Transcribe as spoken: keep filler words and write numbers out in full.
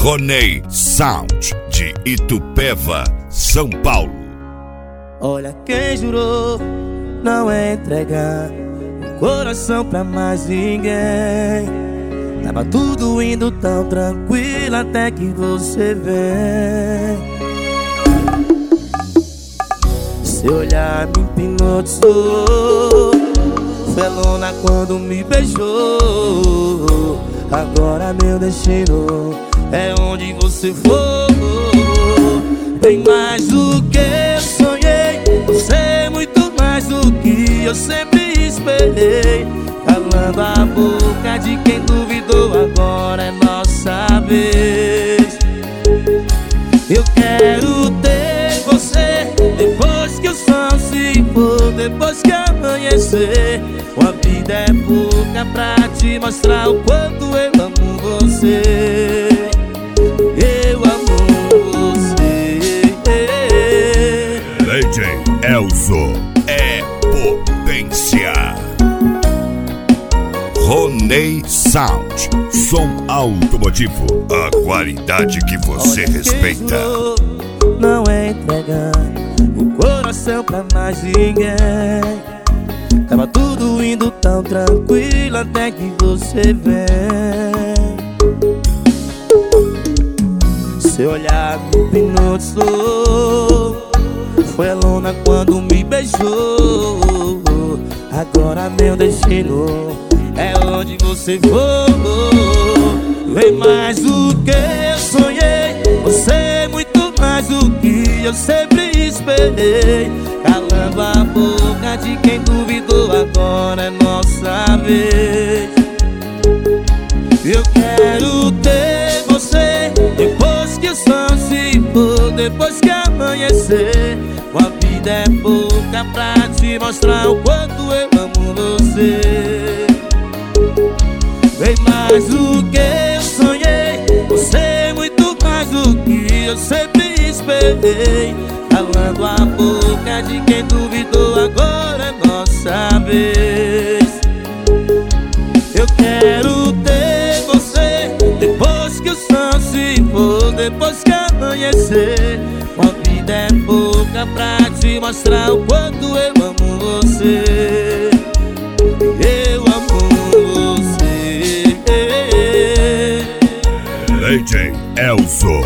Ronei Sound, de Itupeva, São Paulo. Olha quem jurou não entregar o coração pra mais ninguém. Tava tudo indo tão tranquilo até que você vem. Seu olhar me hipnotizou, foi a lona quando me beijou. Agora meu destino é onde você for. Bem mais do que eu sonhei, você é muito mais do que eu sempre esperei. Calando a boca de quem duvidou, agora é nossa vez. Eu quero ter você depois que o sol se for, depois que amanhecer. Uma vida é pouca pra te mostrar o quanto eu amo você. Eu amo você. D J Elzo é potência. Ronei Sound, som automotivo, a qualidade que você Olha, respeita. não é entregar o coração pra mais ninguém. Tava tudo indo tão tranquilo até que você vem. Seu olhar me hipnotizou, foi a lona quando me beijou. Agora meu destino é onde você for. Vem mais do que eu sonhei, você é muito mais do que eu sempre esperei. Calando a boca de quem duvidou, agora é nossa vez. Eu quero ter você depois que o sol se for, depois que amanhecer. Uma vida é pouca pra te mostrar o quanto eu amo você. Bem mais do que eu sonhei, você é muito mais do que eu sempre esperei. Calando a boca de quem duvidou, agora é nossa vez. Eu quero ter você depois que o sol se for, depois que amanhecer. Uma vida é pouca pra te mostrar o quanto eu amo você. Eu amo você. D J Elzo